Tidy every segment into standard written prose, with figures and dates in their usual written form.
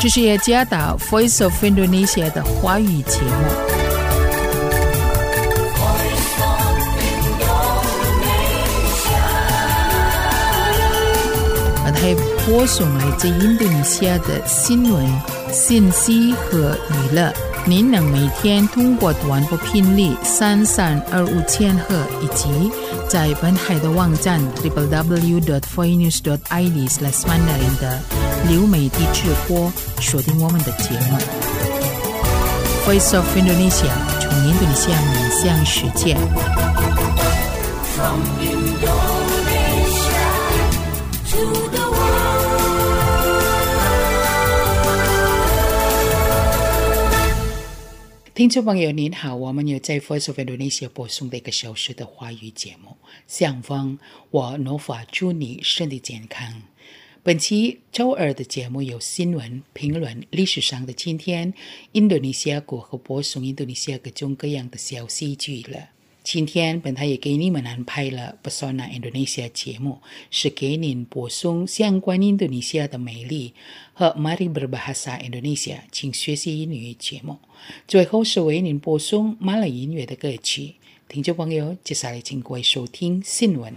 这是雅加达 Voice of Indonesia 的华语节目。还播送来自印度尼西亚的新闻、信息和娱乐。您能每天通过短波频率3325千赫以及在本海的网站 www.voinews.id/mandarin 的流媒体直播收听我们的节目。Voice of Indonesia 从印度尼西亚面向世界。From Indonesia to the听众朋友您好，我们有在 Voice of Indonesia 播送的1个小时的华语节目。相逢我Nova祝你身体健康。本期周二的节目有新闻、评论、历史上的今天、印度尼西亚国和播送印度尼西亚各种各样的消息剧了。今天本台也给你们安排了 Pesona Indonesia 节目，是给您播送相关印度尼西亚的美丽和 Mari Berbahasa Indonesia 请学习英语节目。最后是为您播送马来音乐的歌曲。听众朋友，接下来请各位收听新闻。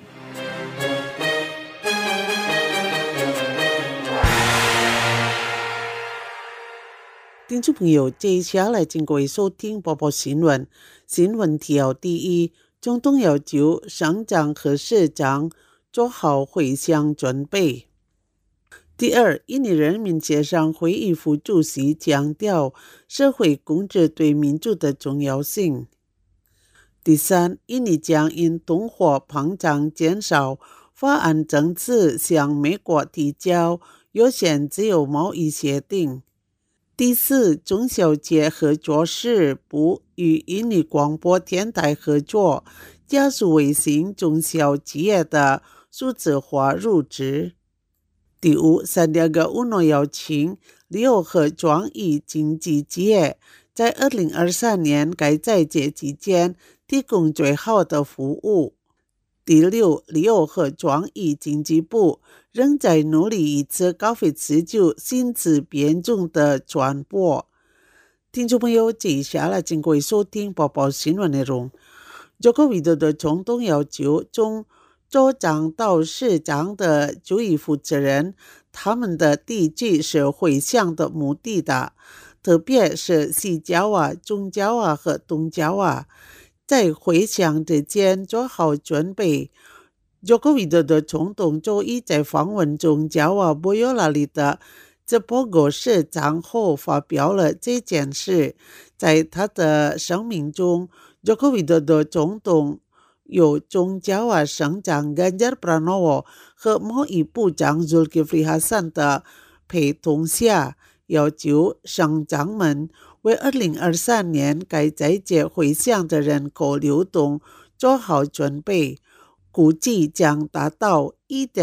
听众朋友，接下来请各位收听播报新闻。新闻条第一，总统要求省长和市长做好回乡准备。第二，印尼人民协商会议副主席强调社会公治对民主的重要性。第三，印尼将因通货膨胀减少法案政策向美国提交有限自由贸易协定。第四，中小企合作事部与印尼广播电台合作，加速卫星中小企业的数字化入职。第五，三两个乌诺邀请旅游和创意经济企业在2023年该在职期间提供最好的服务。第六，旅游和创意经济部仍在努力抑制COVID-19新次变种的传播。听众朋友，接下来请各位收听播报新闻内容。Joko Widodo总统要求从州长到市长的主要负责人，他们的地区是回乡的目的地，特别是西爪哇、中爪哇和东爪哇。在回乡之间做好准备。Joko Widodo总统周一在访问中爪哇Boyolali的这波国市长后发表了这件事。在他的声明中， Joko Widodo总统有中爪哇省长 Ganjar Pranowo 和贸易部长 Zulkifli Hasan 的陪同下，要求省长们为2023年该在职回乡的人口流动做好准备，估计将达到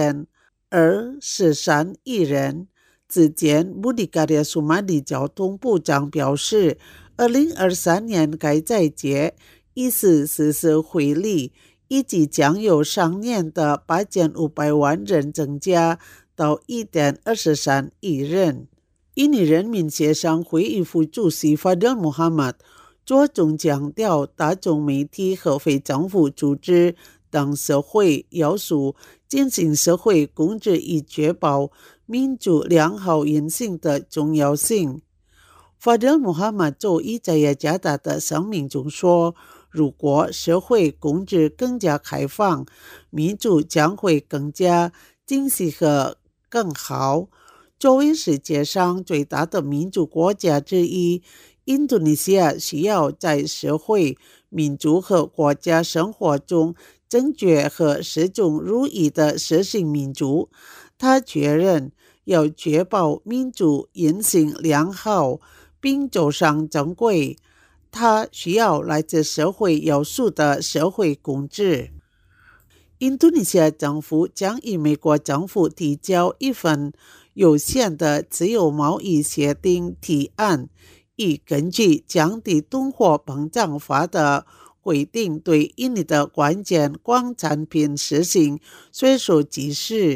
1.243 亿人。之前 Budi Karya Sumadi 交通部长表示，2023年该在职1444回力以及将由上年的8500万人增加到 1.23 亿人。印尼人民协商会议副主席 Fadil Muhammad 着重强调大众媒体和非政府组织等社会要素进行社会公治，以确保民主良好运行的重要性。Fadil Muhammad 周一在雅加达的声明中说，如果社会公治更加开放，民主将会更加精细和更好。作为世界上最大的民主国家之一，印度尼西亚需要在社会、民主和国家生活中正确和始终如一地实行民主。他确认要确保民主运行良好并走上正轨，他需要来自社会要素的社会公治。印度尼西亚政府将与美国政府提交一份有限的自由贸易协定提案，以根据降低通货膨胀法的规定对印尼的关键矿产品实行税收歧视，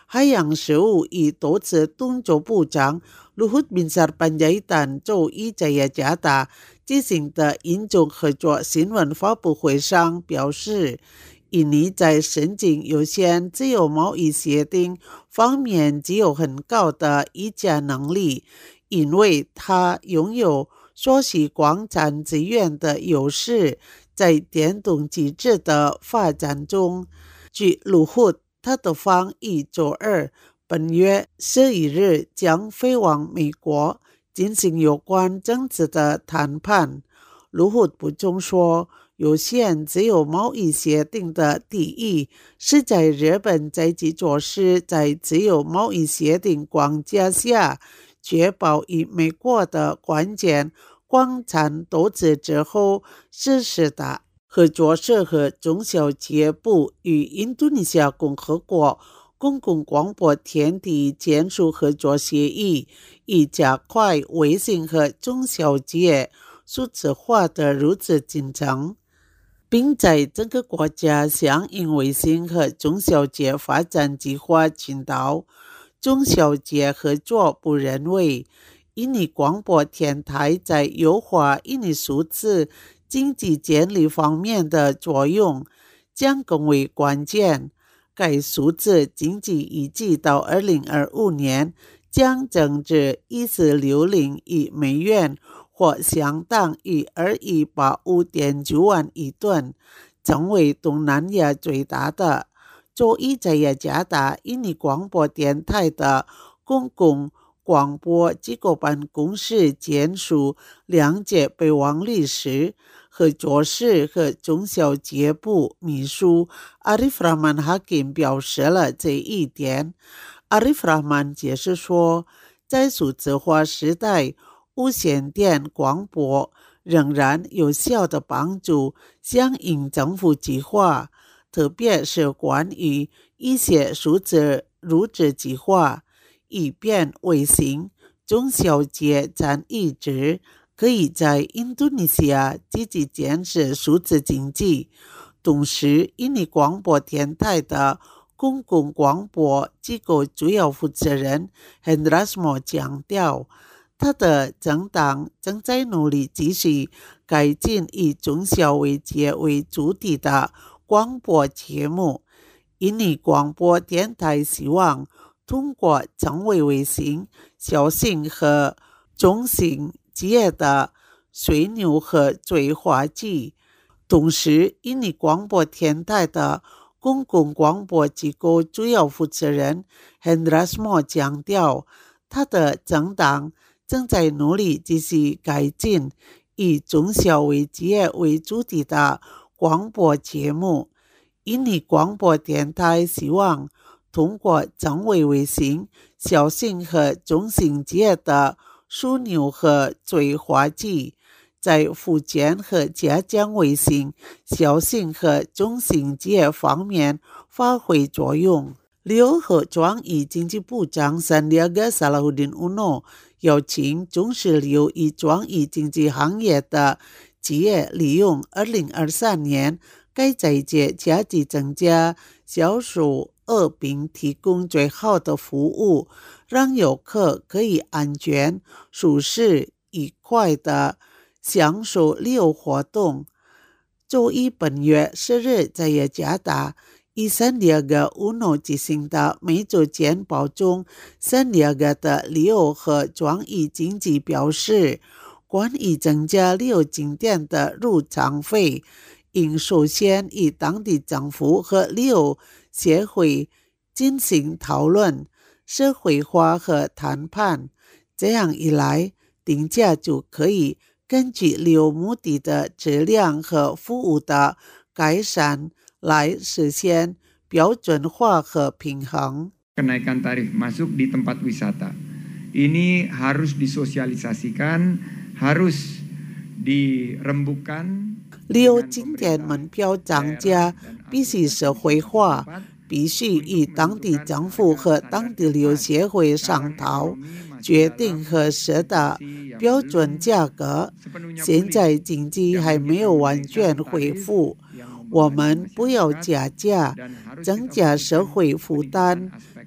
海洋事务与投资动作部长Luhut Binsar Panjaitan周一在雅加达进行的印中合作新闻发布会上表示，印尼在申请有限自由贸易协定方面具有很高的议价能力，因为它拥有缩细广产资源的优势，在电动机制的发展中。据Luhut，他的方于周二本月11日将飞往美国进行有关政治的谈判。Luhut补充说，有限自由贸易协定的第一是在日本在其措施在自由贸易协定框架下确保与美国的关键广产投资之后实施的。合作社和中小企业部与印度尼西亚共和国公共广播天地签署合作协议，以加快微型和中小企业数字化的入资进程，并在整个国家响应微型和中小企业发展计划倡导。中小企业合作部认为，印尼广播电台在优化印尼数字经济建立方面的作用将更为关键。该数字经济预计到2025年将增至1460亿美元，或相当于2185.9万亿吨，成为东南亚最大的。周一在雅加达印尼广播电台的公共广播机构办公室签署2届备忘录时，合作社和中小企业部秘书 Arif Rahman Hakim 表示了这一点。Arif Rahman 解释说，在数字化时代，无线电广播仍然有效的帮助响应政府计划，特别是关于一些数字入职计划，以便微型中小企业占一职，可以在印度尼西亚积极建设数字经济。同时，印尼广播电台的公共广播机构主要负责人 Hendrasmo 强调，他的政党正在努力继续改进以中小企业为主体的广播节目。印尼广播电台希望通过成为微型、小型和中型企业的枢纽和催化剂。同时，印尼广播电台的公共广播机构主要负责人 Hendrasmo 强调，他的政党正在努力继续改进以中小企业为主体的广播节目。印尼广播电台希望通过成为微型、小型和中型企业的枢纽和催化剂，在福建和浙江微型、小型和中型企业方面发挥作用。旅游和创意经济部长 Sandiaga Salahuddin Uno 邀请从事旅游与创意经济行业的企业利用2023年该财节价值增加销售额并提供最好的服务，让游客可以安全、舒适、愉快地享受旅游活动。周一本月10日在雅加达以Sandiaga Uno 进行的每周简报中，Sandiaga 的旅游和创意经济表示，关于增加旅游景点的入场费，应首先与当地政府和旅游协会进行讨论、社会化和谈判，这样一来，定价就可以根据旅游目的的质量和服务的改善来实现标准化和平衡。 Kenaikan tarif masuk di tempat wisata ini harus disosialisasikan, harus dirembukan。 旅游景点门票涨价必须社会化，必须与当地政府和当地旅游协会商讨，决定合适的标准价格。现在经济还没有完全恢复，我们不要加价，增加社会负担，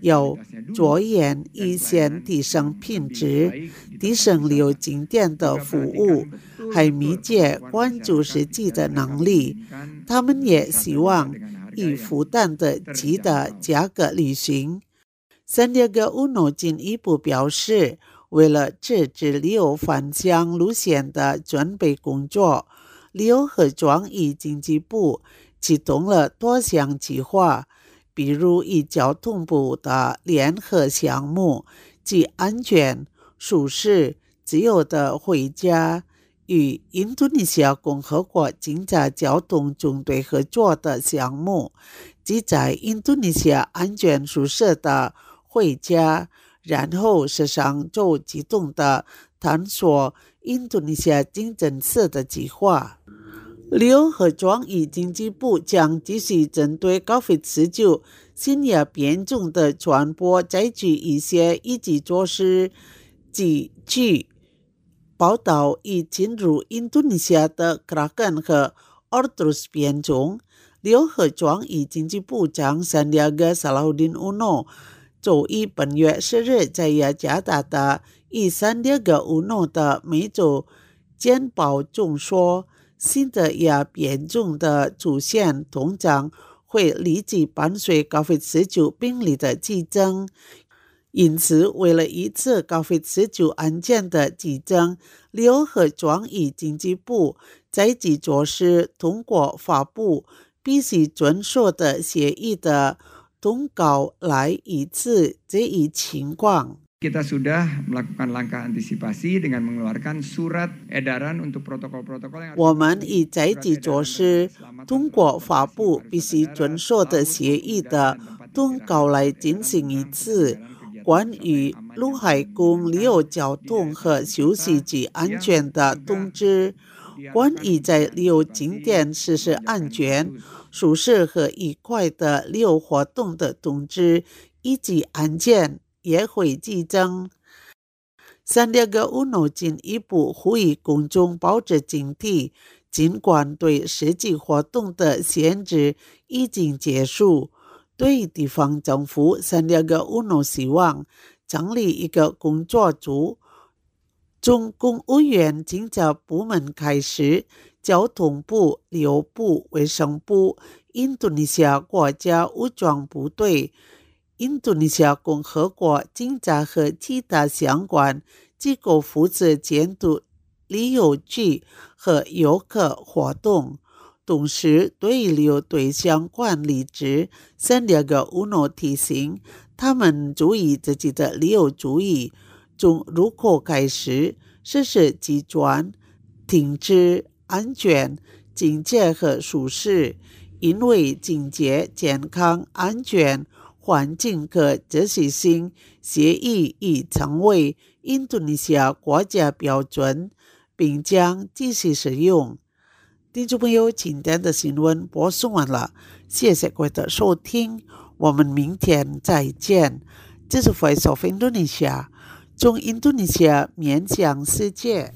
要着眼一线提升品质，提升旅游景点的服务，还密切关注实际的能力。他们也希望以负担得起的价格旅行。Sandiaga Uno 进一步表示，为了制止旅游返乡路线的准备工作，旅游和转移经济部启动了多项计划，比如与交通部的联合项目及安全、舒适、自由的回家与印度尼西亚共和国警察交通中队合作的项目，即在印度尼西亚安全舒适的回家，然后时常就机动的探索印度尼西亚清真寺的计划。旅游和转移经济部将继续针对 COVID-19 新亚变种的传播采取一些一级措施，即据报道已进入印度尼西亚的 Kraken 和 Ortrus 变种。旅游和转移经济部长 Sandiaga Salahuddin Uno 周一本月10日在雅加达的以Sandiaga Uno 的每周简报中说，新的亚变种的出现通常会立即伴随 COVID-19 病例的激增，因此为了一次 COVID-19 案件的激增，旅游和转移经济部在即措施通过发布必须遵守的协议的通告来预测这一情况。 Kita sudah melakukan langkah antisipasi dengan mengeluarkan surat edaran untuk protokol-protokol yang 我们已在即措施通过发布必须遵守的协议的通告来进行一次关于陆海空旅游交通和休息及安全的通知，关于在旅游景点实施安全、舒适和愉快的旅游活动的通知，以及案件也会激增。Sandiaga Uno 进一步呼吁公众保持警惕，尽管对实际活动的限制已经结束。对地方政府 Sandiaga Uno 希望成立一个工作组，从公务员警察部门开始，交通部、旅游部、卫生部、印度尼西亚国家武装部队、印度尼西亚共和国警察和其他相关机构负责监督旅游局和游客活动。同时，对于旅游对象管理制 Sandiaga Uno 提醒他们注意自己的旅游注意，从入口开始实施极端、停止、安全、警戒和舒适，因为警戒、健康、安全、环境和秩序性协议已成为印度尼西亚国家标准，并将继续使用。听众朋友，今天的新闻播送完了，谢谢各位的收听，我们明天再见。这是 Voice of Indonesia， 从印度尼西亚面向世界。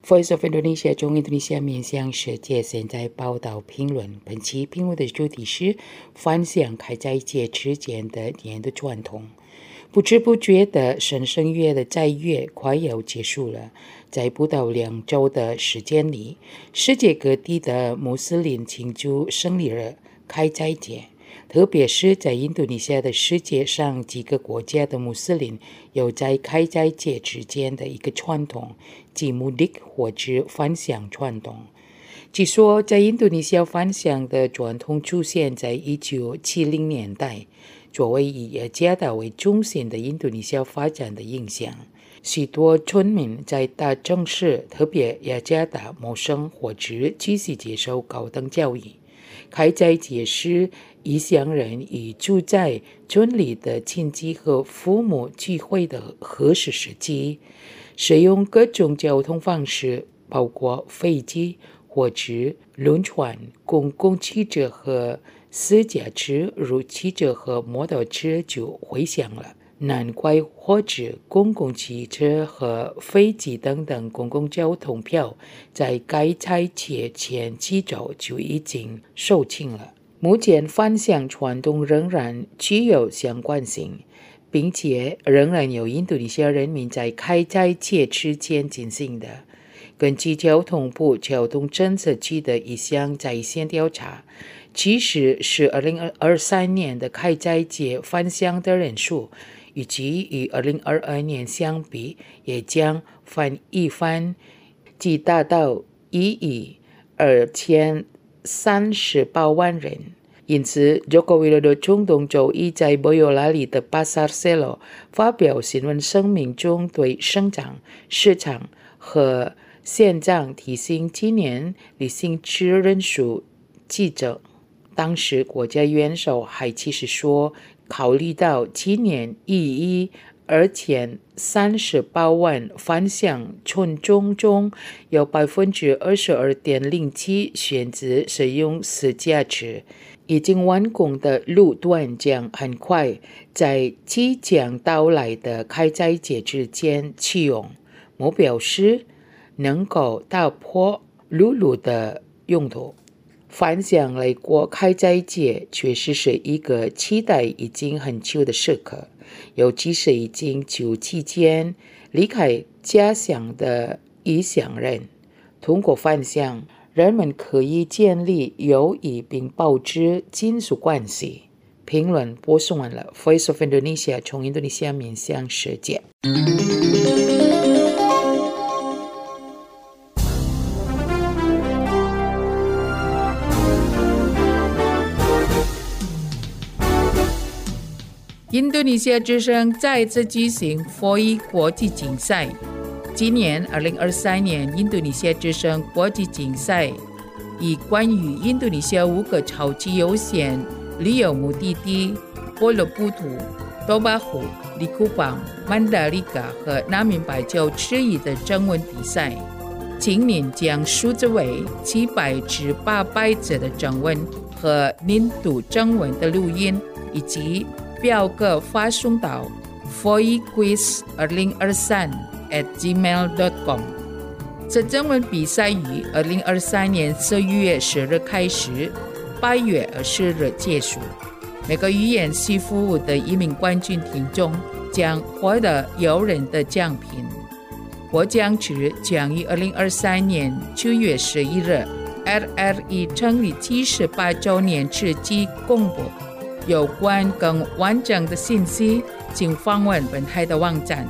Voice of Indonesia 中印度尼西亚面向世界现在报道评论，本期评论的主题是分享开斋节之间的年的传统。不知不觉的神圣月的斋月快要结束了，在不到2周的时间里，世界各地的穆斯林庆祝胜利日开斋节，特别是在印度尼西亚的世界上几个国家的穆斯林有在开斋节之间的一个传统，即穆迪或者分享传统。据说在印度尼西亚分享的传统出现在1970年代，作为以雅加达为中心的印度尼西亚发展的影响，许多村民在大城市，特别雅加达谋生或者继续接受高等教育。开斋节是异乡人与住在村里的亲戚和父母聚会的合适时机，使用各种交通方式，包括飞机、火车、轮船、公共汽车和私家车，如汽车和摩托车就回乡了。难怪火车、公共汽车和飞机等等公共交通票在开斋节前几周就已经售罄了。目前分享传统仍然具有相关性，并且仍然有印度尼西亚人民在开斋节之间进行的。根据交通部交通政策局的一项在线调查，即使是2023年的开斋节分享的人数，预计与2022年相比，也将翻一番，即达到128,038万人。因此 Joko Widodo 中东周一在博尤拉里的巴萨尔塞罗发表新闻声明中，对省长、市长和县长提醒今年旅行之人数激增。当时国家元首还其实说，考虑到今年2038万返乡群众中有 22.07% 选择使用私家车，已经完工的路段将很快在即将到来的开斋节之间启用，目标是能够打破陆路的拥堵。返乡来过开斋节确实是一个期待已经很久的时刻，尤其是已经就期间离开家乡的异乡人。通过返乡，人们可以建立友谊并保持亲属关系。评论播送完了 Voice of Indonesia 从印度尼西亚面向世界。印度尼西亚之声再次举行FOI国际竞赛。今年2023年印度尼西亚之声国际竞赛以关于印度尼西亚5个超级优先旅游目的地波罗布图、多巴湖、利库邦、曼达利嘎和南明白州之一的征文比赛。今年将数字为700至800字的征文和年度征文的录音，以及表格发送到 foiquiz2023@gmail.com。 这征文比赛于2023年11月10日开始，8月20日结束。每个语言系服务的1名冠军听众将获得诱人的奖品。获奖词将于2023年9月11日 RRE 成立78周年之际公布。有关更完整的信息，请访问本台的网站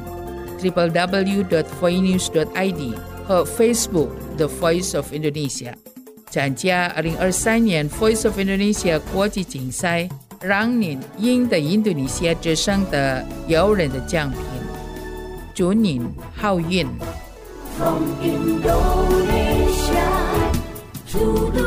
www.foinews.id 和 Facebook The Voice of Indonesia。 参加2023年 Voice of Indonesia 国际竞赛，让您赢得印度尼西亚之声的诱人的奖品。祝您好运。 From Indonesia to the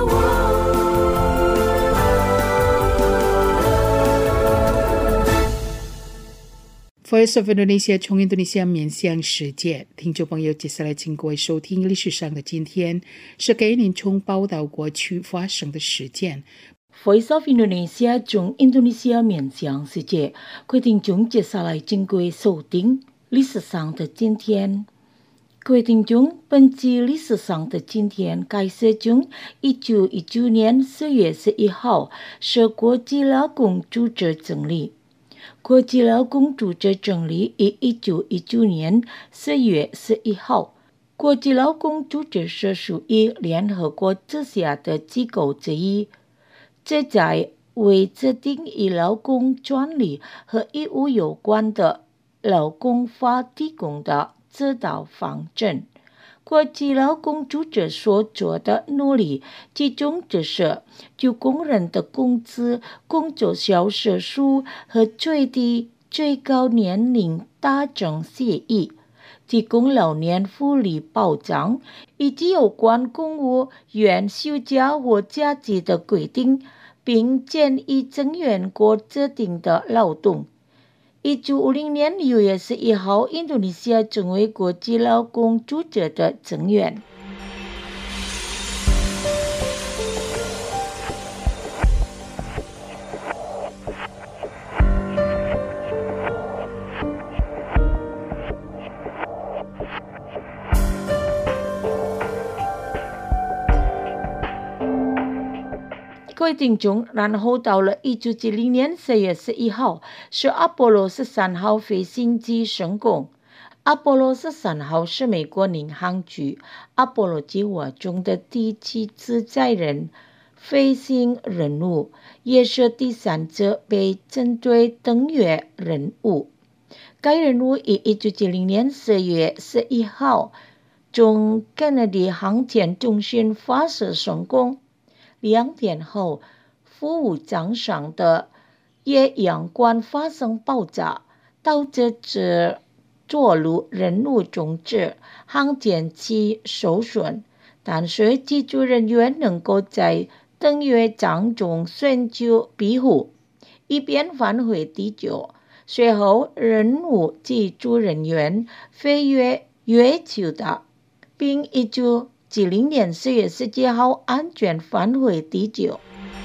world。Voice of Indonesia 从印度尼西亚面向世界，听众朋友，接下来请各位收听历史上的今天，是给您从报道过去发生的事件。 Voice of Indonesia 从印度尼西亚面向世界，各位听众接下来请各位收听历史上的今天。 各位听众，本期历史上的今天开始从1919年4月11号是国际劳工组织成立。国际劳工组织成立于1919年4月11号。国际劳工组织是属于联合国之下的机构之一，旨在为制定与劳工权利和义务有关的劳工法提供的指导方针。国际劳工组织所做的努力，集中就是就工人的工资、工作小时数和最低最高年龄达成协议，提供老年福利保障，以及有关公务员休假或假期的规定，并建议成员国制定的劳动。1950年6月11号，印度尼西亚成为国际劳工组织的成员。各位听众，然后到了1970年4月11号，是阿波罗13号飞行机成功。阿波罗13号是美国领航局阿波罗计划中的第7次载人飞行任务，也是第3次被针对登月任务。该任务于1970年4月11号从肯尼迪航天中心发射成功。2天后，副武装上的液氧管发生爆炸，导致这着陆任务终止，航天器受损。但是机组人员能够在登月舱中寻求庇护，以便返回地球。随后，任务机组人员飞越月球的，并1970年4月17号安全返回地球。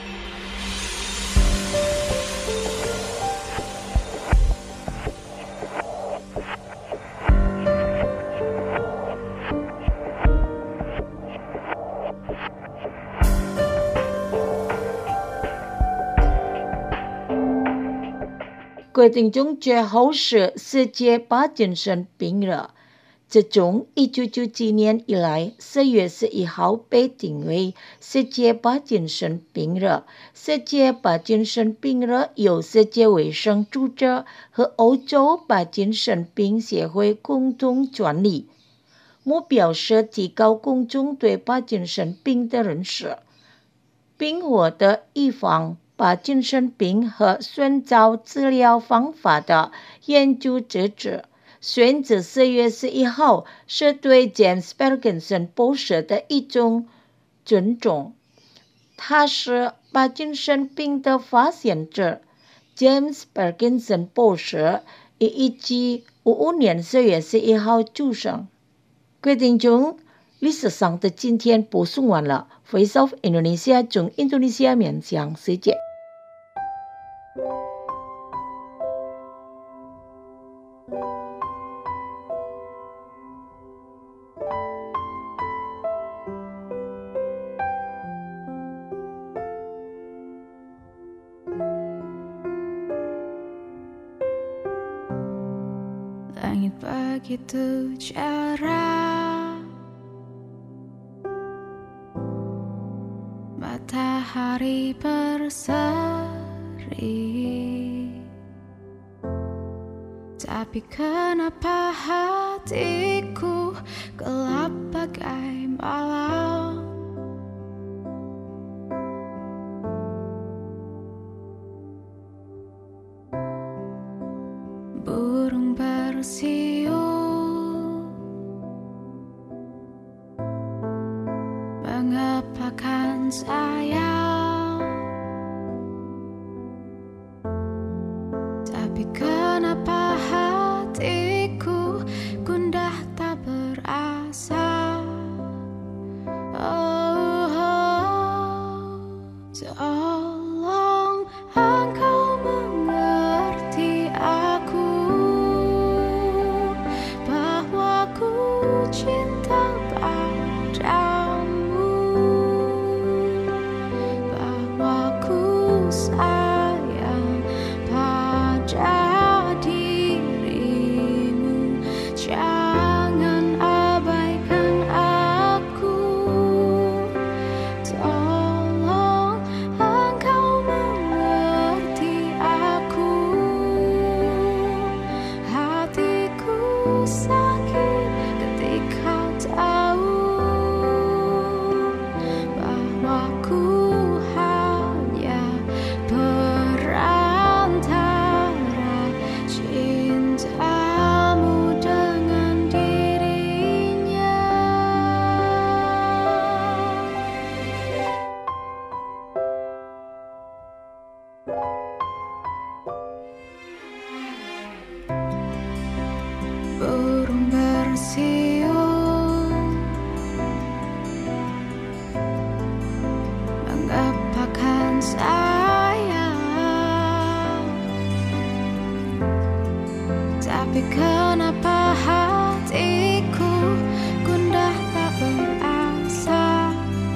各位听众，最后是世界帕金森病日。自从1997年以来，4月11号被定为世界帕金森病日。世界帕金森病日由世界卫生组织和欧洲帕金森病协会共同创立，目标是提高公众对帕金森病的认识，并获得预防帕金森病和寻找治疗方法的研究支持。选择4月11号是对 James Parkinson 博士的一种尊重。他是帕金森病的发现者。James Parkinson 博士于1955年4月11号出生。各位听众，历史上的今天播送完了。Voice of Indonesia 从印度尼西亚面向世界。 Langit begitu cerah, matahari berseri, tapi kenapa hatiku gelap bagai malam? Burung bersiul, mengepakan sayap, tapi kenapa hatiku gundah tak berasa? Tolong engkau mengerti aku, bahwa ku cinta sayang. Tapi kenapa hatiku gundah tak berasa?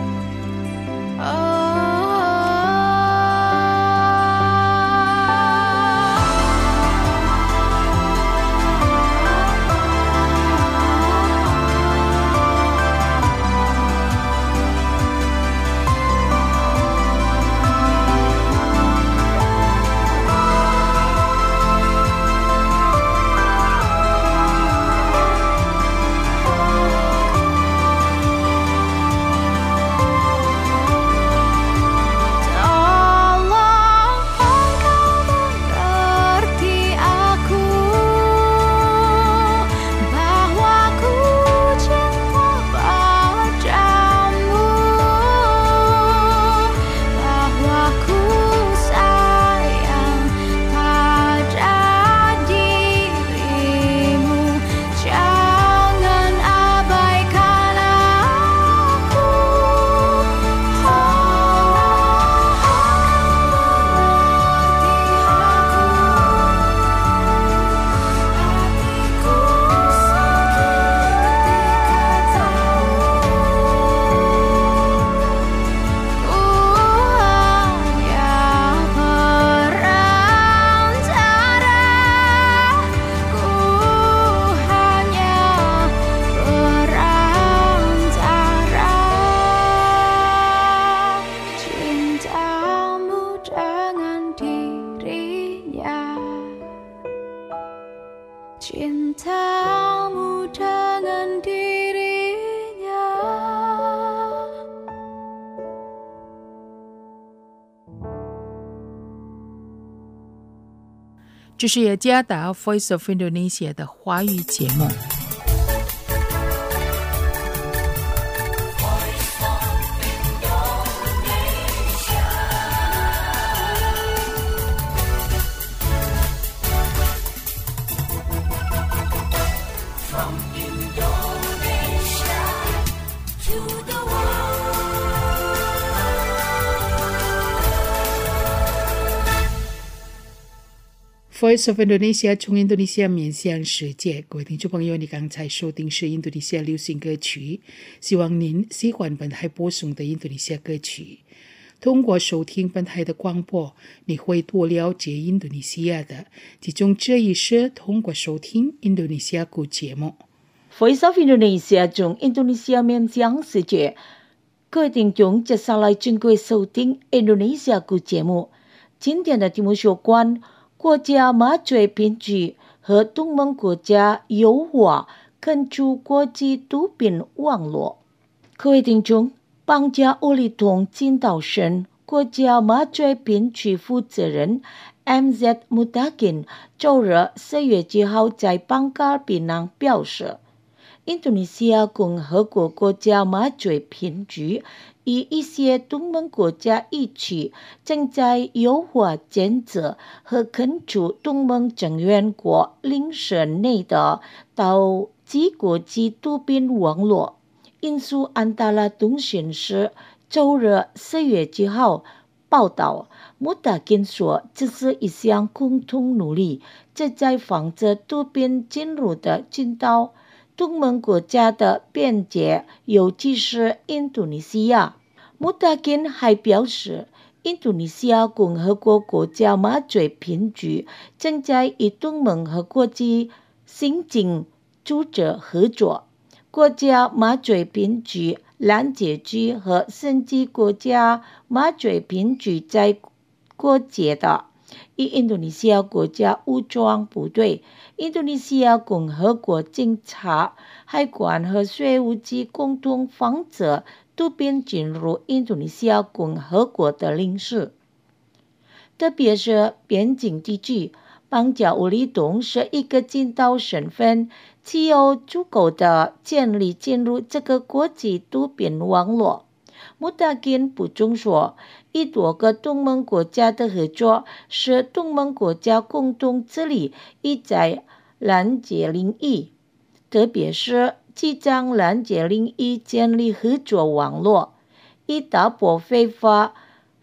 Cintamu dengan dirinya. 这是雅加达 Voice of Indonesia 的华语节目。Voice of Indonesia 从印度尼西亚面向世界，各位听众朋友，你刚才收听是印度尼西亚流行歌曲，希望您喜欢本台播送的印度尼西亚歌曲。通过收听本台的广播，你会多了解印度尼西亚的，其中这一是通过收听印度尼西亚歌节目。 Voice of Indonesia 从印度尼西亚面向世界，各位听众接下来经过收听印度尼西亚歌节目。今天的题目有关国家麻醉品质和东盟国家优化根据国际毒品网络。各位听众，邦加乌里通金道省国家麻醉品质负责人 MZ Mutakin 周日4月7号在邦加尔槟榔表示，印度尼西亚共和国国家麻醉品质与一些东盟国家一起正在优化监测和根据东盟成员国领事内的岛际国际毒品网络。印苏安达拉通讯社周日4月7号报道，穆达金说，这是一项共同努力，旨在防止毒品进入的进到东盟国家的边界，尤其是印度尼西亚。穆达金还表示，印度尼西亚共和国国家麻醉品质正在与东盟和国际刑警组织合作。国家麻醉品质拦截局和审计国家麻醉品质在国界的与印度尼西亚国家武装部队、印度尼西亚共和国警察、海关和税务局共同防止毒品进入印度尼西亚共和国的领事，特别是边境地区。邦加乌里通是一个进到身份，具有足够的潜力进入这个国际毒品网络。穆达金补充说，与多个东盟国家的合作是东盟国家共同致力于在拦截领域，特别是即将拦截领域建立合作网络，以打破非法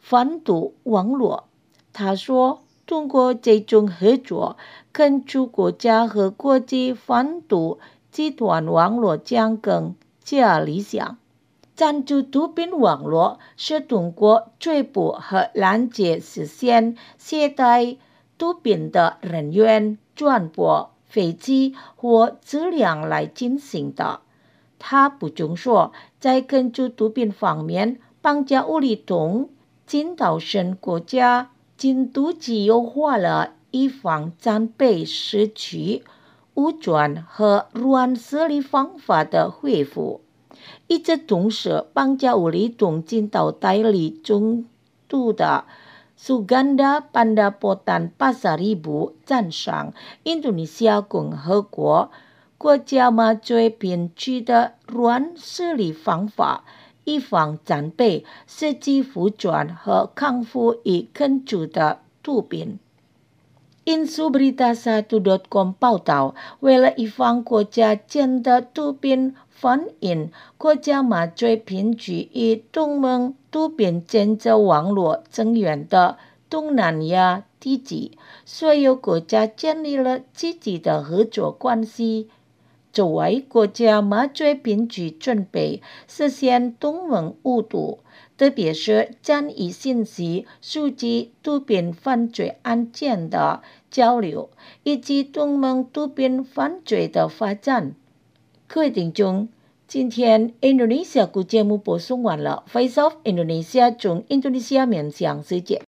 反毒网络。他说，通过这种合作，垦除国家和国际反毒集团网络将更加理想。赞助毒品网络是通过追捕和拦截实现携带毒品的人员、转播、飞机或质量来进行的。他补充说，在垦除毒品方面，邦加乌里同金岛省国家进度计优化了预防战备时期武装和软实力方法的恢复。与此同时，邦加乌里同金岛代理中度的Suganda Pandapotan Pasaribu 赞赏印度尼西亚共和国国家麻醉品区的软实力方法，预防战备、实际服装和康复与垦除的毒品。Insuberita1.com 报道，为了预防国家间的毒品贩运，国家麻醉品局与东盟毒品监测网络成员的东南亚地区所有国家建立了积极的合作关系。作为国家麻醉品局准备实现东盟无毒，特别是将以信息数据毒品犯罪案件的交流，以及东盟毒品犯罪的发展。各位听众，今天 Indonesia 故节目播送完了 Voice of Indonesia 从印度尼西亚面向世界。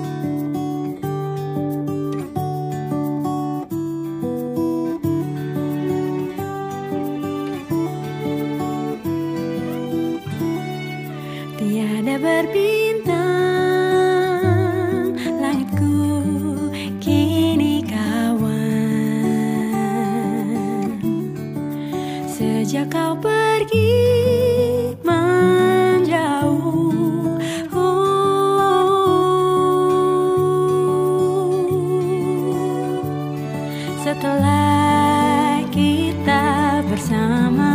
Tiada berbintang, langitku kini kawan. Sejak kau pergi menjauh, setelah kita bersama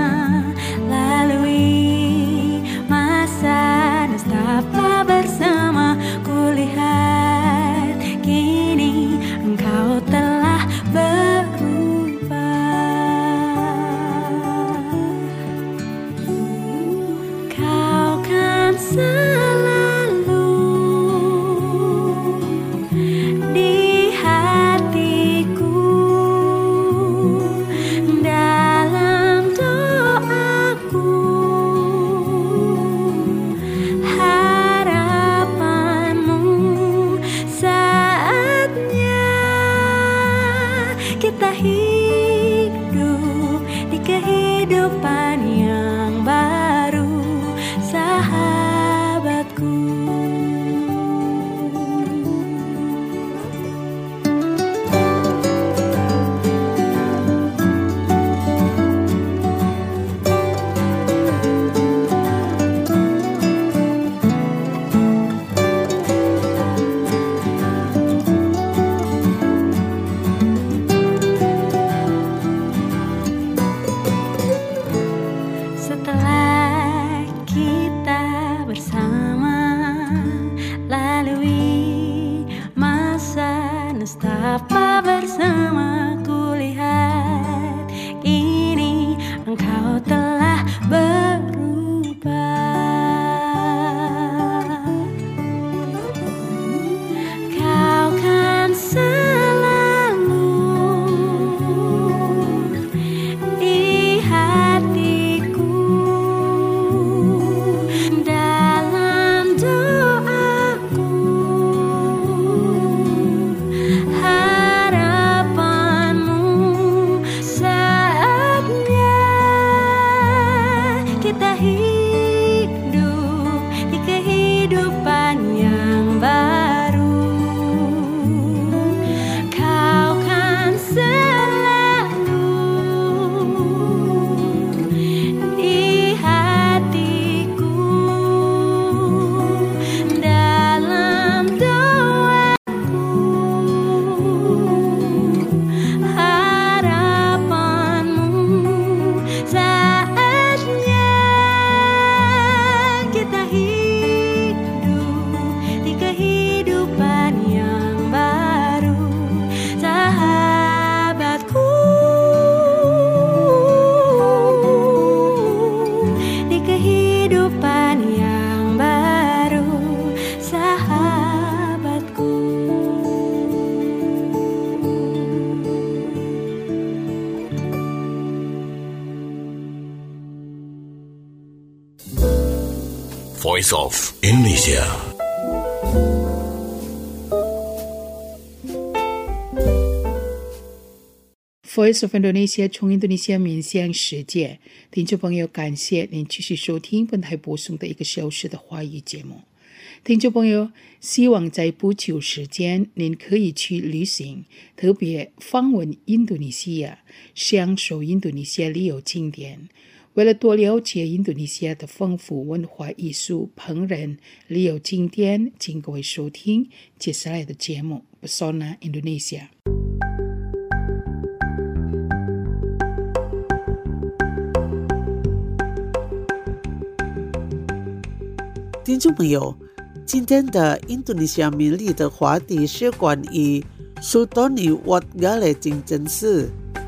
lalui masa nestapa bersama, kulihat kini engkau telah berubah. Kau kan selalu di hatiku, dalam doaku, harapanmu saatnya kita hidup di kehidupan yang baru, sahabatku. kehidupan yang baru, sahabatku. Voice of Indonesia. Voice of Indonesia 从印度尼西亚面向世界，听众朋友，感谢您继续收听本台播送的1个小时的华语节目。听众朋友，希望在不久时间您可以去旅行，特别访问印度尼西亚，享受印度尼西亚旅游景点。为了多了解印度尼西亚的丰富文化艺术、烹饪、旅游景点，请各位收听接下来的节目 Pesona Indonesia。 听众朋友，今天的印度尼西亚民力的话题是关于苏多尼沃加勒清真寺。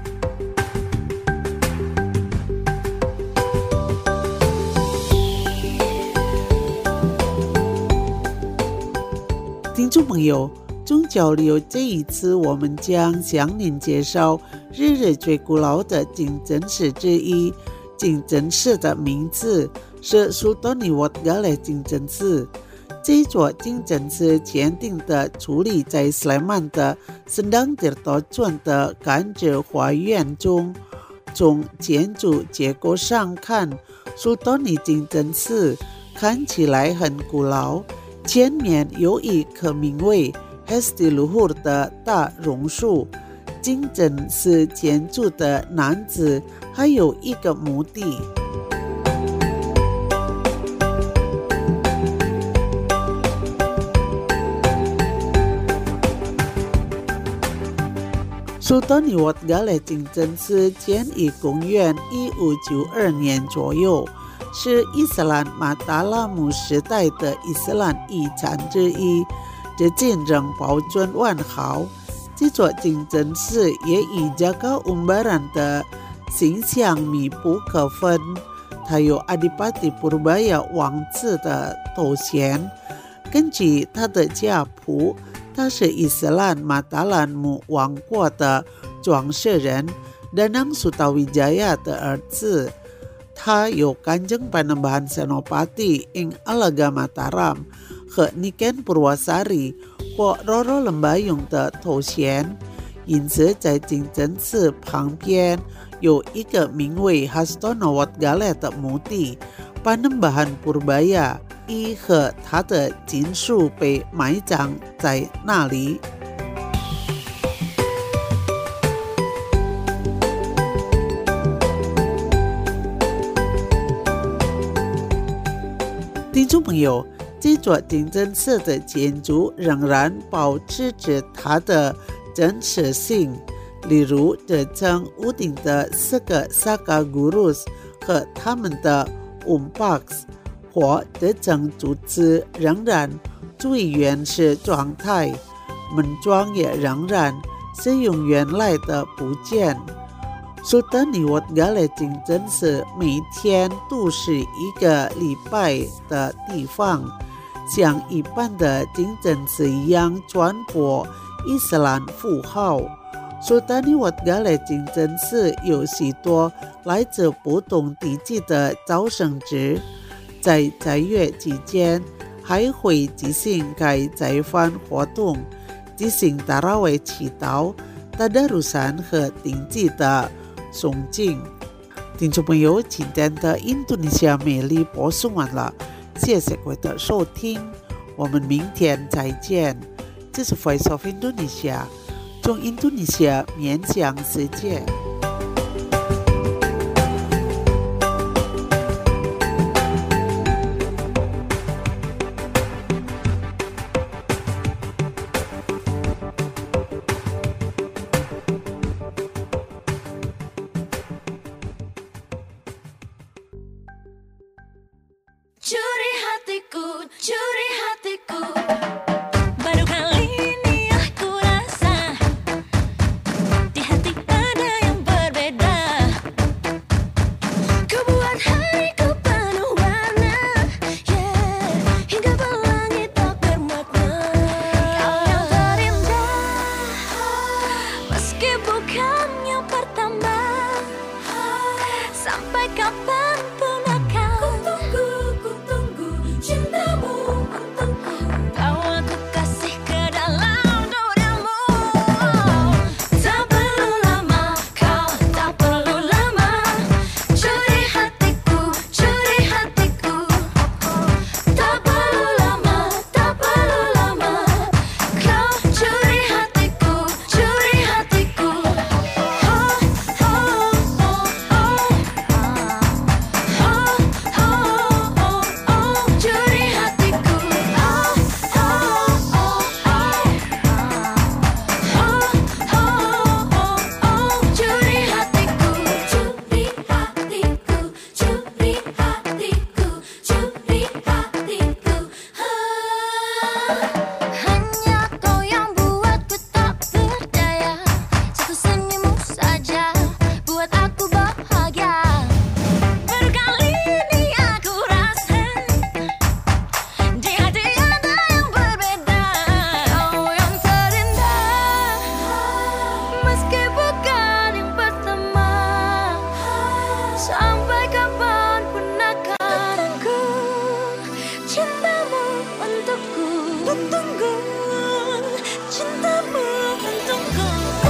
听众朋友，宗教旅游这一次我们将向您介绍日日最古老的清真寺之一。清真寺的名字是苏多尼沃加勒清真寺。这座清真寺坚定地矗立在斯莱曼的圣当蒂多村的甘蔗花园中。从建筑结构上看，苏多尼清真寺看起来很古老，前面有一棵名为 Hestiluhur 的大榕树。清真寺建筑的南子还有一个墓地。苏多尼沃加勒清真寺建于公元1592年左右，是伊斯兰马达拉姆时代的伊斯兰遗产之一，至今仍保存完好。这座清真寺也与加高乌巴兰的形象密不可分，它有阿迪巴蒂普鲁巴亚王子的头衔。根据他的家谱，他是伊斯兰马达兰姆王国的创始人Danang Sutawijaya的儿子。他有Kanjeng Panembahan Senopati ing Alaga Mataram 和 Niken Purwasari 或 Roro Lembayung 的头衔，因此在清真寺旁边有一个名为 Hastono Wat Gale 的墓地。Panembahan Purbaya 一和他的亲属被埋葬在那里。听众朋友，这座清真寺的建筑仍然保持着它的真实性，例如这层屋顶的4个Saka Gurus 和他们的 Umpaks， 或这层柱子仍然处于原始状态，门窗也仍然是用原来的部件。苏多尼沃加勒清真寺每天都是一个礼拜的地方，像一般的清真寺一样传播伊斯兰符号。苏多尼沃加勒清真寺有许多来自不同地区的朝圣者，在月期间还会举行该斋饭活动，举行达拉维祈祷、Tadarusan 和定期的诵经。听众朋友，今天的印度尼西亚美丽播送完了，谢谢各位的收听，我们明天再见。这是 Voice of Indonesia， 从印度尼西亚面向世界。 Curi hatiku, baru kali ini aku rasa di hati ada yang cintamu untukku, cintamu untukku.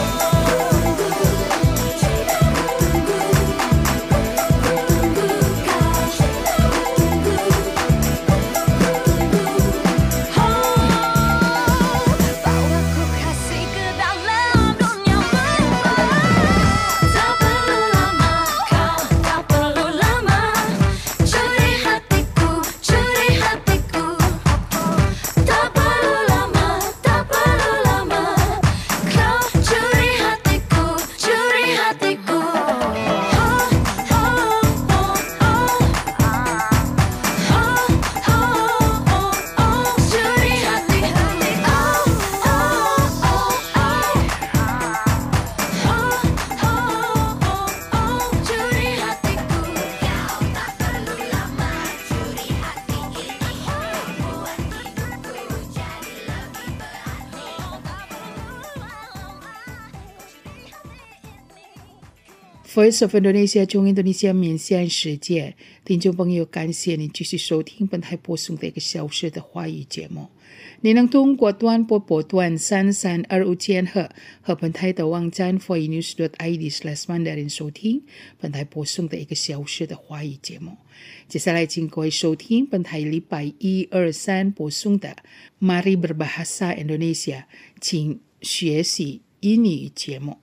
Voice of Indonesia 中印度尼西亚面向世界，听众朋友，感谢你继续收听本台播送的1个小时的华语节目。你能通过短波波段3325千赫和本台的网站 voinews.id/mandarin 收听本台播送的1个小时的华语节目。接下来请各位收听本台礼拜1、2、3播送的 Mari Berbahasa Indonesia， 请学习英语节目。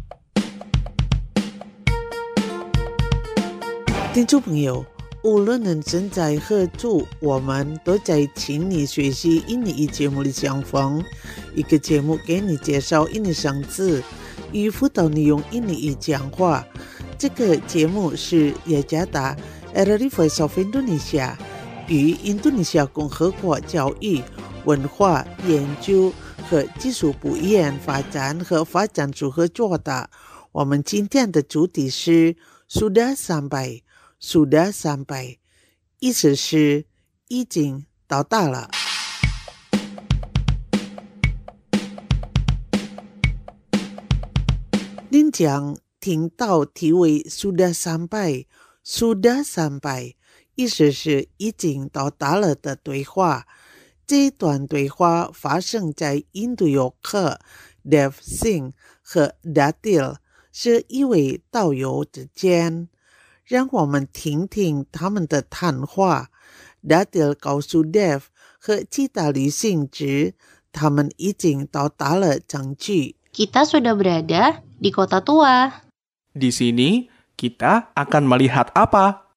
听众朋友，无论人正在何处，我们都在请你学习印尼语节目的相逢。一个节目给你介绍印尼生字，与辅导你用印尼语讲话。这个节目是雅加达 RRI Voice of Indonesia 与印度尼西亚共和国教育、文化研究和技术部研发展和发展处合作的。我们今天的主题是 Sudah sampai。Sudah sampai， 意思是已经到达了。您将听到题为 Sudah sampai，Sudah sampai， 意思是已经到达了的对话。这一段对话发生在印度游客 Dev Singh 和 Datil 是一位导游之间。让我们听听他们的谈话。Datil 告诉 Dev 和其他旅行者，他们已经到达了藏区。 Kita sudah berada di kota tua. Di sini kita akan melihat apa?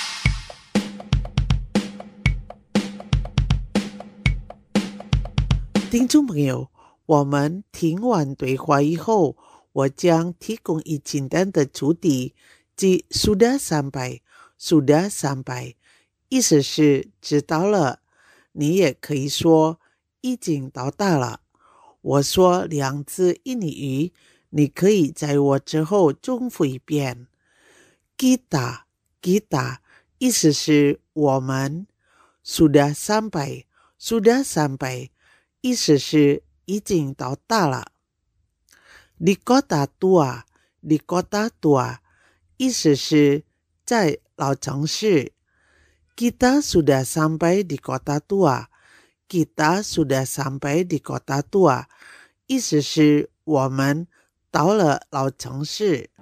听众朋友，我们听完对话以后，我将提供一简单的主题。即 Sudah sampai，Sudah sampai， 意思是知道了。你也可以说已经到达了。我说2次印尼语，你可以在我之后重复一遍。Kita， 意思是我们。Sudah sampai，Sudah sampai， 意思是已经到达了。Di kota tua，Di kota tua，意思是在老城市。Kita sudah sampai di kota tua， Kita sudah sampai di kota tua， 意思是我们到了老城市。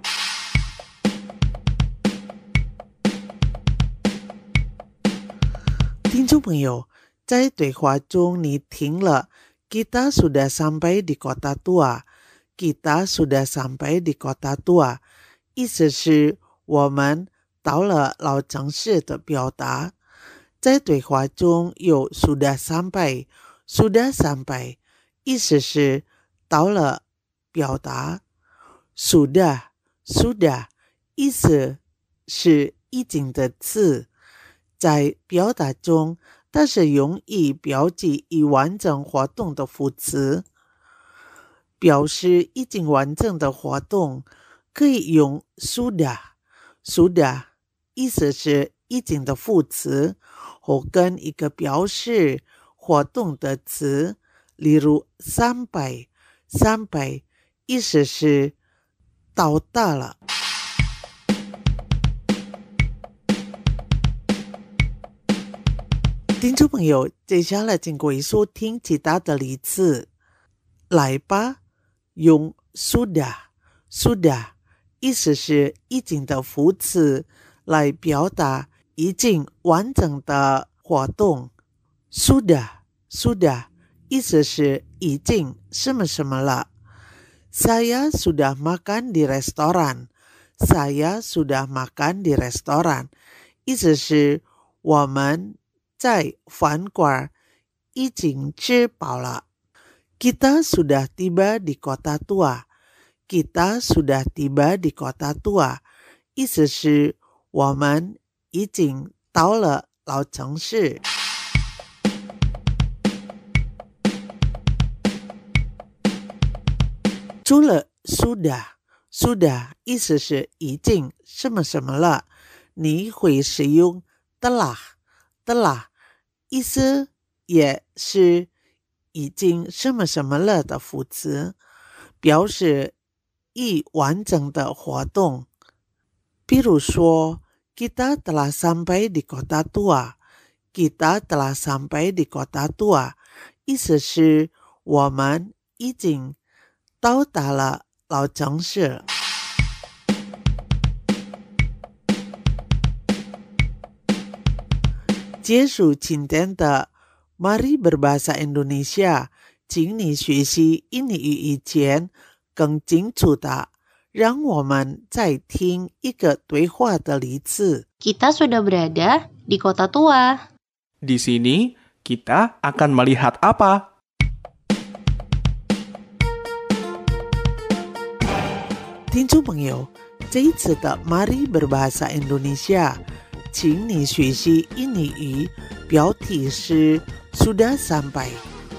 听众朋友，在对话中你听了 Kita sudah sampai di kota tua， Kita sudah sampai di kota tua，意思是我们到了老城市的表达。在对话中有 Sudah sampai，Sudah sampai， 意思是到了表达。Sudah， 意思是已经的词。在表达中，它是用以标记已完成活动的副词。表示已经完成的活动可以用 sudah， 意思是已经的副词，或跟一个表示活动的词，例如 sampai， 意思是到达了。 听众朋友，接下来请各位收听其他的例子。来吧，用 sudah 意思是已经的副词来表达已经完整的活动。sudah 意思是已经什么什么了。Saya sudah makan di restoran. Saya sudah makan di restoran. 意思是我们在饭馆已经吃饱了。Kita sudah tiba di kota tua. Kita sudah tiba di kota tua. 意思是我们已经到了老城市。除了 sudah 意思是已经什么什么了，你会使用 telah 意思也是已经什么什么了的副词，表示已完整的活动。比如说 kita telah sampai di kota tua. Kita telah sampai di kota tua. 意思是我们已经到达了老城市。结束今天的 Mari berbahasa Indonesia， 请你学习印尼语以前更清楚的，让我们再听一个对话的例子。 Kita sudah berada di kota tua. Di sini, kita akan melihat apa? 听众朋友，这一次的 Mari berbahasa Indonesia， 请你学习印尼语，标题是 sudah sampai，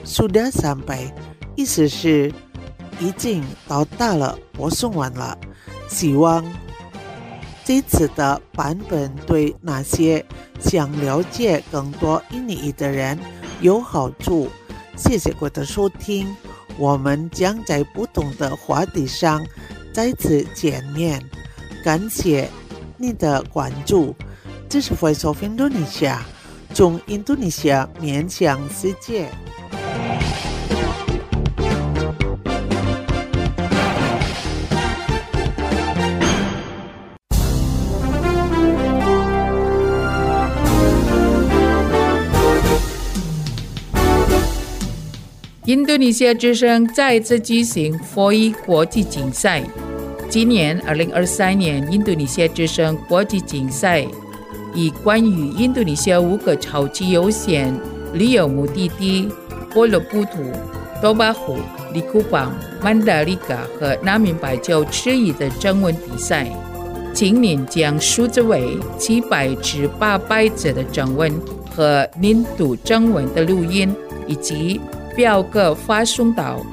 意思是已经到达了，播送完了。希望这次的版本对那些想了解更多印尼语的人有好处。谢谢各位的收听，我们将在不同的话题上再次见面，感谢你的关注。这是 Voice of Indonesia， 从印度尼西亚面向世界。 印度尼西亚之声再次举行 FOI 国际竞赛。今年2023年印度尼西亚之声国际竞赛以关于印度尼西亚5个超级优先旅游目的地波罗布图、多巴湖、利库邦、曼达里卡和南明白州之一的征文比赛。请您将数字为700至800字的征文和您读征文的录音以及表格发送到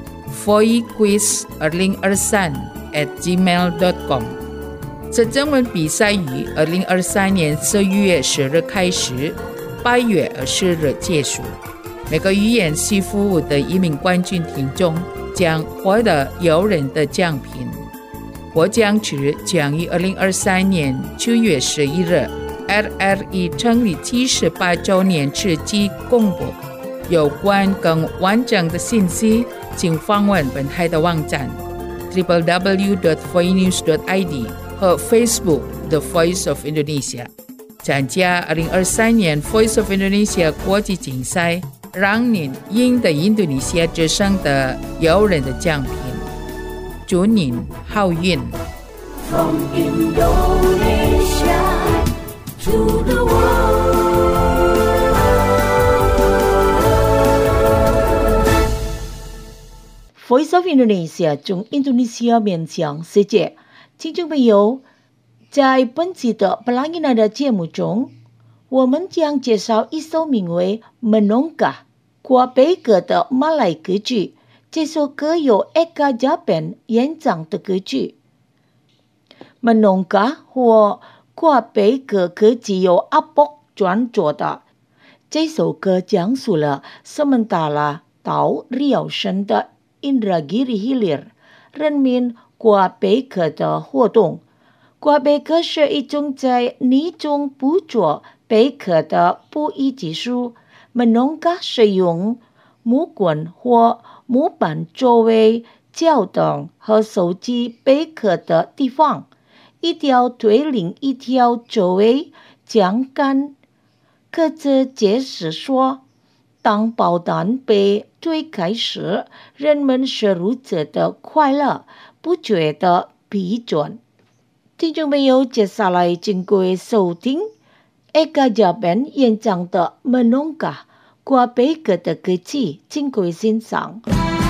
foiquiz2023@gmail.com。 这征文比赛于2023年4月10日开始，8月20日结束。每个语言系服务的1名冠军听众将获得诱人的奖品。获奖者将于2023年9月11日 RRE 成立78周年之际公布。有关更完整的信息，请访问本台的网站 www.foinews.id 和 Facebook The Voice of Indonesia。 参加2023年 Voice of Indonesia 国际竞赛，让您赢得印度尼西亚之声的诱人的奖品。祝您好运。 From Indonesia to the world。Voice of Indonesia 从印度尼西亚面向世界。听众朋友，在本期的布拉吉纳的节目中，我们将介绍一首名为《Menongkah》挂贝壳的马来歌剧。这首歌由 Eka Japan 演唱的歌剧。Menongkah 或挂贝壳歌剧由阿伯创作的。这首歌讲述了sementara到辽省的Indragiri Hilir 人民挂贝壳的活动。挂贝壳是一种在泥中捕捉贝壳的捕鱼技术， menongkah 使用木棍或木板作为校灯和手机备课的地方，一条腿另一条作为讲杆。可这解释说，当爆弹被推开时，人们是如此的快乐，不觉得疲倦。听众朋友，接下来请各位收听 Eka Japan 演唱的 Menongkah qua备课的歌曲，请各位欣赏。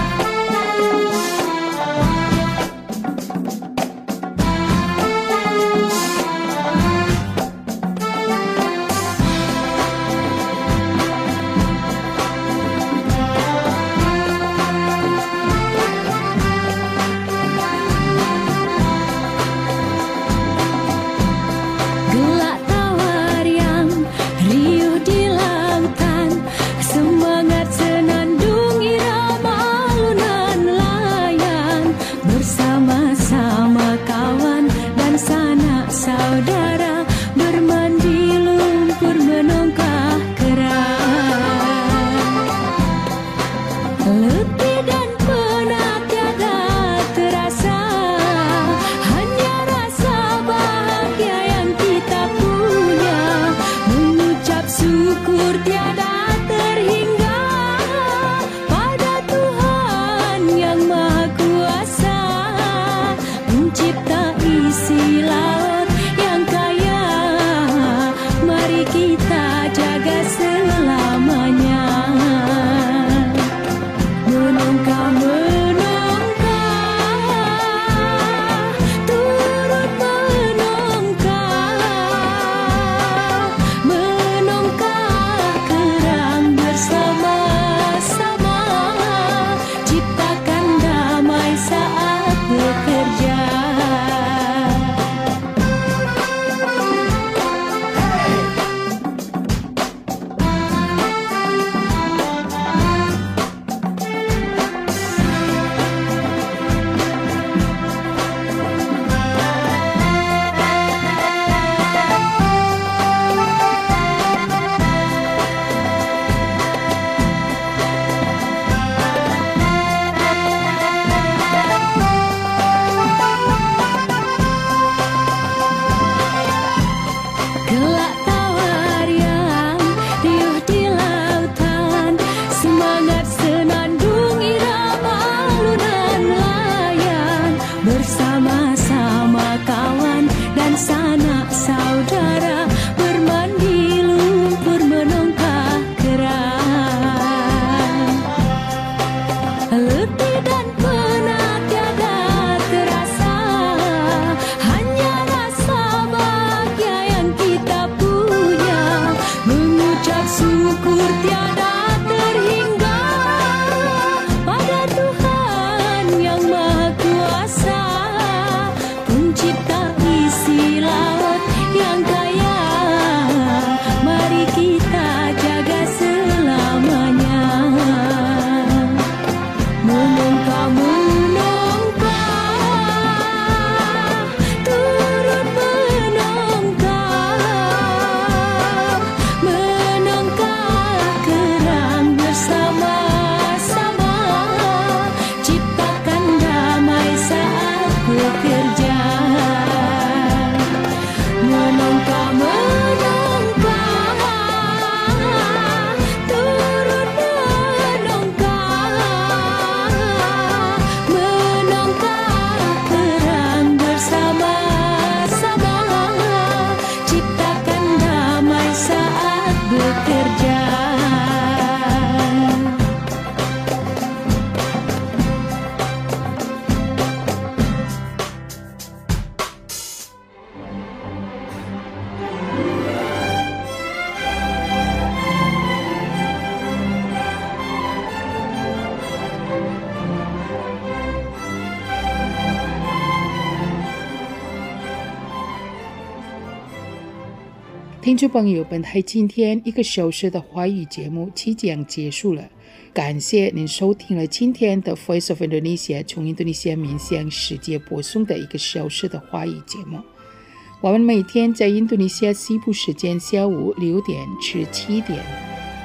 听众朋友，本台今天1个小时的华语节目即将结束了，感谢您收听了今天的 Voice of Indonesia 从印度尼西亚面向世界播送的1个小时的华语节目。我们每天在印度尼西亚西部时间下午6点至7点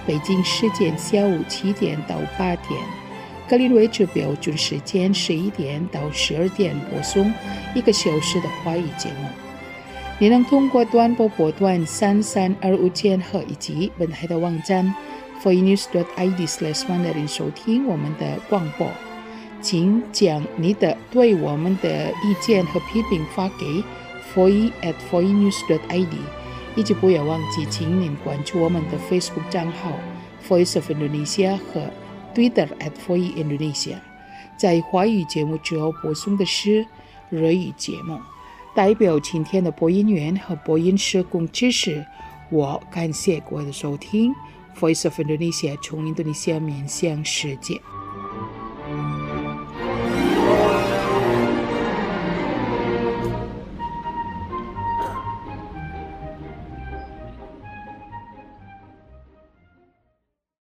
北京时间下午7点到8点，格林威治标准时间11点到12点播送1个小时的华语节目。你能通过短波波段3325千赫以及本台的网站 foinews.id/mandarin 收听我们的广播。请将你的对我们的意见和批评发给 foi@foinews.id， 以及不要忘记请您关注我们的 Facebook 账号 Voice of Indonesia 和 Twitter@foiindonesia。在华语节目之后播送的是日语节目。代表今天的播音员和播音社工知识，我感谢各位的收听。Voice of Indonesia 从印度尼西亚面向世界。